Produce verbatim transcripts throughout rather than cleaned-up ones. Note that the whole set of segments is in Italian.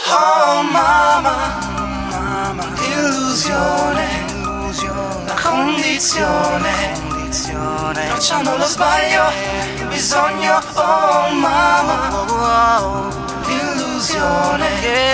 Oh mamma, mamma, illusione, illusione, la condizione, condizione, tracciando lo sbaglio, il bisogno. Oh mamma, illusione,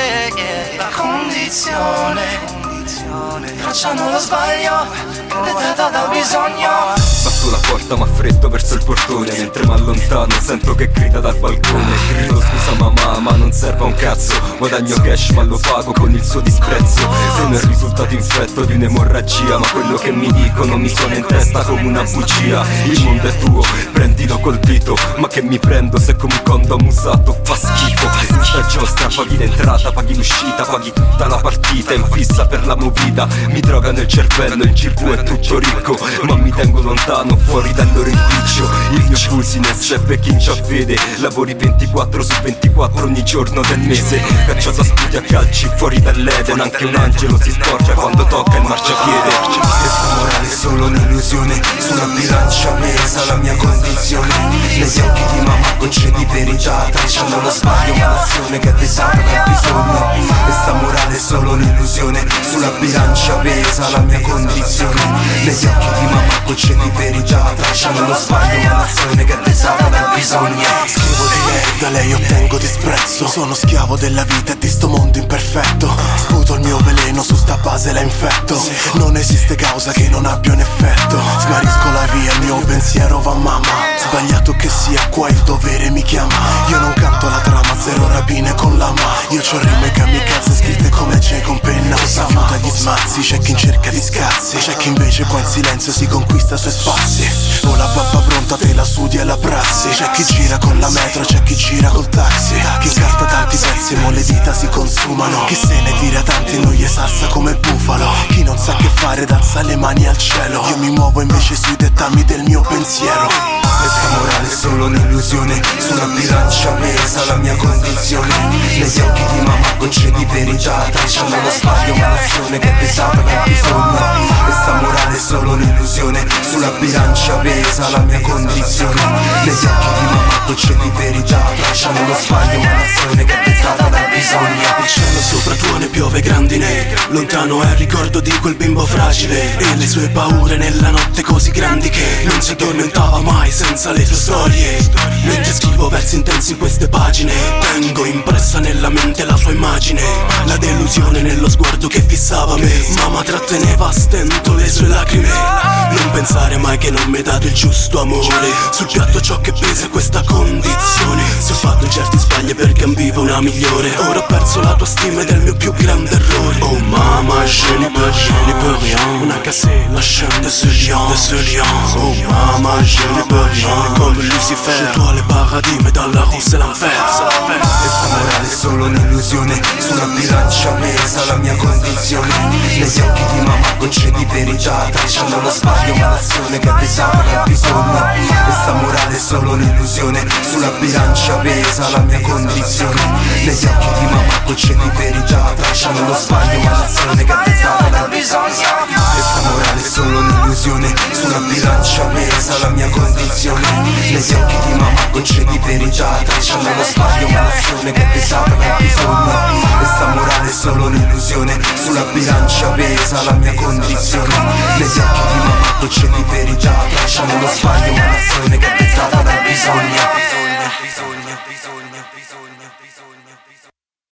la condizione, condizione, tracciando lo sbaglio, dettata dal bisogno. Passo la porta ma freddo verso il portone, mentre m'allontano sento che grida dal balcone. Grido scusa mamma ma non serve a un cazzo, guadagno cash ma lo pago con il suo disprezzo. Sono il risultato infetto di un'emorragia, ma quello che mi dicono mi suona in testa come una bugia. Il mondo è tuo, prendilo col dito, ma che mi prendo se come un condom usato fa schifo. In sta giostra paghi l'entrata, paghi l'uscita, paghi tutta la partita, in fissa per la movida. Mi drogano il cervello, il G V è tutto ricco, ma mi tengo lontano, fuori dal loro impiccio. Il mio business è per chi ci fede, lavori ventiquattro su ventiquattro ogni giorno del mese. Cacciato a studi a calci, fuori dall'Eden, anche un angelo si sporca quando tocca il marciapiede. Questa morale è solo un'illusione, sulla bilancia pesa la mia condizione. Negli occhi di mamma gocce di verità, tracciando lo sbaglio ma l'azione che è pesata dal bisogno. Questa morale è solo un'illusione, sulla bilancia pesa la mia condizione. Negli occhi di mamma gocce di verità, tracciando lo sbaglio ma l'azione che è pesata dal bisogno. Scrivo di lei, da lei ottengo disprezzo. Sono schiavo della vita e di sto mondo imperfetto. Sputo il mio veleno, su sta base la infetto. Non esiste causa che non abbia un effetto. Smarisco la via, il mio pensiero va a mamma. Sbagliato che sia, qua il dovere mi chiama. Io non canto la trama, zero rapine con lama. Io c'ho rime kamikaze scritte come J con penna Osama. Dagli smazzi, c'è chi in cerca di scazzi, c'è chi invece qua in silenzio si conquista i suoi spazi. Ho la pappa pronta, te la studi e la prassi. C'è chi gira con la metro, c'è chi gira col taxi. Chi incarta tanti pezzi, mo le dita si consumano. Chi se ne tira tanti non gli salsa come il bufalo. Chi non sa che fare alza le mani al cielo. Io mi muovo invece sui dettami del mio pensiero. Questa morale è solo un'illusione, sulla bilancia pesa la mia condizione. Negli occhi di mamma gocce di verità, tracciando lo sbaglio ma l'azione che è pesata dal bisogno. Questa morale è solo un'illusione, sulla bilancia pesa la mia condizione. Negli occhi di mamma gocce di verità, tracciando lo sbaglio ma l'azione che è pesata dal bisogno. Il cielo sopra tuone piove grandine, lontano è il ricordo di quel bimbo fragile e le sue paure nella notte così grandi che non si addormentava mai senza le sue storie. Mentre scrivo versi intensi in queste pagine, tengo impressa nella mente la sua immagine, la delusione nello sguardo che fissava me. Mamma tratteneva a stento le sue lacrime. Non pensare mai che non mi hai dato il giusto amore. Sul piatto ciò che pesa è questa condizione. Se ho fatto certi sbagli perché ambivo una migliore, ora ho perso la tua stima ed è il mio più grande errore. Oh mamma, je ne peux, je ne peux rien. On a cassé la chaîne de ce lion, de ce lion. Oh mamma, je ne peux rien. Comme Lucifer, chez toi le paradis mais dans la rue c'est l'enfer. Questa morale è solo un'illusione, sulla bilancia pesa la mia condizione. Negli occhi di mamma gocce di verità, tracciando lo sbaglio ma l'azione che è pesata dal bisogno. Questa morale è solo un'illusione, sulla bilancia pesa la mia condizione. Negli occhi di mamma gocce di verità, tracciando lo sbaglio ma l'azione che è pesata dal bisogno. Questa morale è solo un'illusione, sulla bilancia pesa la mia condizione. Negli occhi di mamma gocce di verità, tracciando lo sbaglio ma l'azione che è pesata dal bisogno. Questa morale è solo un'illusione, sulla bilancia pesa la mia condizione. Negli occhi di mamma gocce di verità, tracciando lo sbaglio ma l'azione che è pesata dal bisogno.